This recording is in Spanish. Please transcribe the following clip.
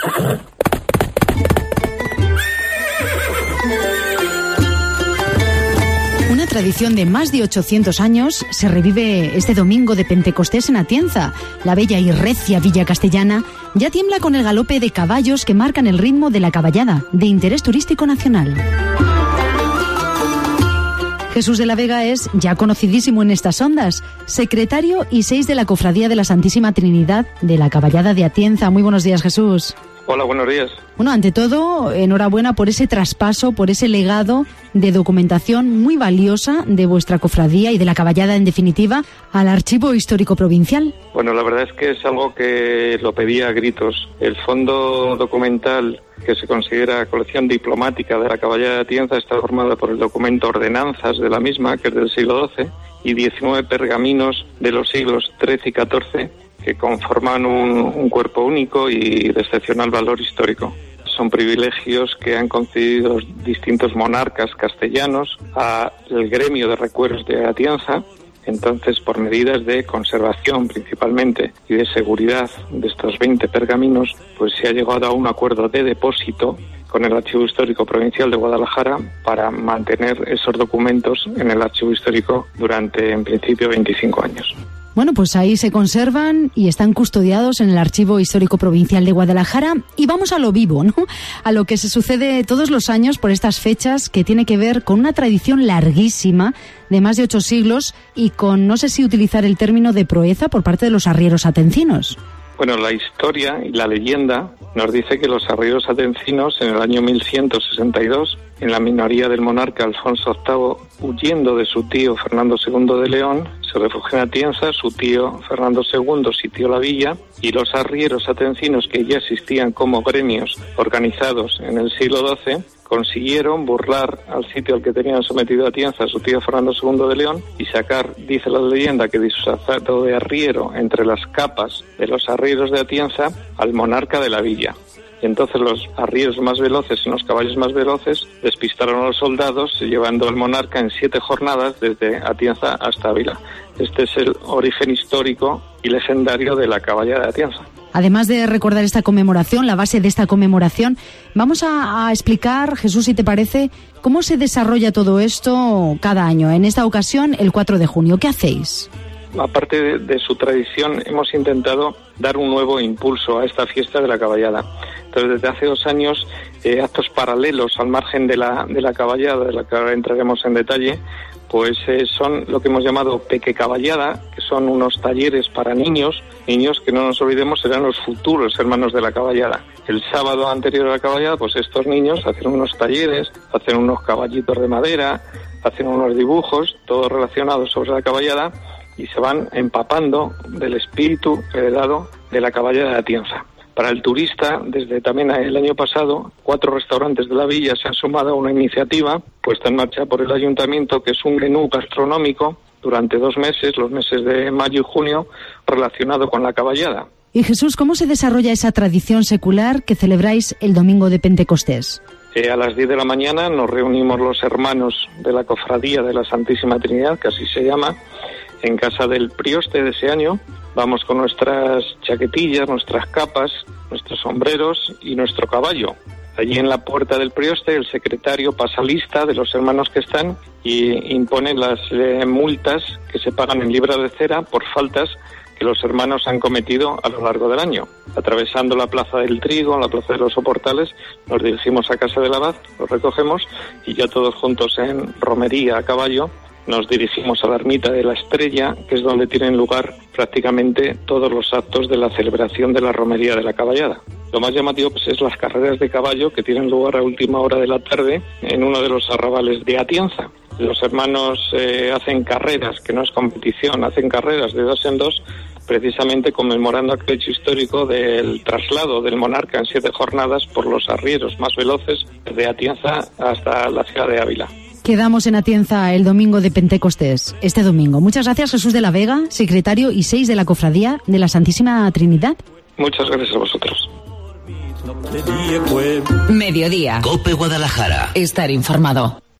Una tradición de más de 800 años se revive este domingo de Pentecostés en Atienza. La bella y recia villa castellana ya tiembla con el galope de caballos que marcan el ritmo de la caballada, de interés turístico nacional. Jesús de la Vega es ya conocidísimo en estas ondas, secretario y 6 de la Cofradía de la Santísima Trinidad de la Caballada de Atienza. Muy buenos días, Jesús. Hola, buenos días. Bueno, ante todo, enhorabuena por ese traspaso, por ese legado de documentación muy valiosa de vuestra cofradía y de la caballada, en definitiva, al Archivo Histórico Provincial. Bueno, la verdad es que es algo que lo pedía a gritos. El fondo documental, que se considera colección diplomática de la caballada de Atienza, está formada por el documento Ordenanzas de la misma, que es del siglo XII, y 19 pergaminos de los siglos XIII y XIV, que conforman un cuerpo único y de excepcional valor histórico. Son privilegios que han concedido distintos monarcas castellanos al gremio de recueros de Atienza. Entonces, por medidas de conservación principalmente y de seguridad de estos 20 pergaminos, pues se ha llegado a un acuerdo de depósito con el Archivo Histórico Provincial de Guadalajara para mantener esos documentos en el Archivo Histórico durante, en principio, 25 años. Bueno, pues ahí se conservan y están custodiados en el Archivo Histórico Provincial de Guadalajara. Y vamos a lo vivo, ¿no? A lo que se sucede todos los años por estas fechas, que tiene que ver con una tradición larguísima de más de 8 siglos y con, no sé si utilizar el término de proeza por parte de los arrieros atencinos. Bueno, la historia y la leyenda nos dice que los arrieros atencinos en el año 1162, en la minoría del monarca Alfonso VIII, huyendo de su tío Fernando II de León, se refugió en Atienza. Su tío Fernando II sitió la villa y los arrieros atencinos, que ya existían como gremios organizados en el siglo XII, consiguieron burlar al sitio al que tenían sometido a Atienza a su tío Fernando II de León y sacar, dice la leyenda, que disfrazado de arriero entre las capas de los arrieros de Atienza al monarca de la villa. Y entonces los arrieros más veloces y los caballos más veloces despistaron a los soldados, llevando al monarca en 7 jornadas desde Atienza hasta Ávila. Este es el origen histórico y legendario de la caballada de Atienza. Además de recordar esta conmemoración, la base de esta conmemoración, vamos a explicar, Jesús, si te parece, cómo se desarrolla todo esto cada año. En esta ocasión, el 4 de junio. ¿Qué hacéis? Aparte de su tradición, hemos intentado dar un nuevo impulso a esta fiesta de la caballada. Entonces, desde hace 2 años, actos paralelos al margen de la caballada, de la que ahora entraremos en detalle, pues son lo que hemos llamado Peque Caballada, que son unos talleres para niños que no nos olvidemos serán los futuros hermanos de la caballada. El sábado anterior a la caballada, pues estos niños hacen unos talleres, hacen unos caballitos de madera, hacen unos dibujos, todos relacionados sobre la caballada, y se van empapando del espíritu heredado de la caballada de Atienza. Para el turista, desde también el año pasado, 4 restaurantes de la villa se han sumado a una iniciativa puesta en marcha por el ayuntamiento, que es un menú gastronómico durante 2 meses, los meses de mayo y junio, relacionado con la caballada. Y Jesús, ¿cómo se desarrolla esa tradición secular que celebráis el domingo de Pentecostés? A las 10 de la mañana nos reunimos los hermanos de la Cofradía de la Santísima Trinidad, que así se llama, en casa del prioste de ese año. Vamos con nuestras chaquetillas, nuestras capas, nuestros sombreros y nuestro caballo. Allí en la puerta del prioste el secretario pasa lista de los hermanos que están y impone las multas que se pagan en libra de cera por faltas que los hermanos han cometido a lo largo del año. Atravesando la Plaza del Trigo, la Plaza de los Soportales, nos dirigimos a casa del abad, los recogemos y ya todos juntos en romería a caballo nos dirigimos a la ermita de la Estrella, que es donde tienen lugar prácticamente todos los actos de la celebración de la romería de la caballada. Lo más llamativo pues es las carreras de caballo que tienen lugar a última hora de la tarde en uno de los arrabales de Atienza. Los hermanos hacen carreras, que no es competición, hacen carreras de 2 en 2, precisamente conmemorando aquel hecho histórico del traslado del monarca en 7 jornadas por los arrieros más veloces de Atienza hasta la ciudad de Ávila. Quedamos en Atienza el domingo de Pentecostés, este domingo. Muchas gracias, Jesús de la Vega, secretario y 6 de la Cofradía de la Santísima Trinidad. Muchas gracias a vosotros. Mediodía. COPE Guadalajara. Estar informado.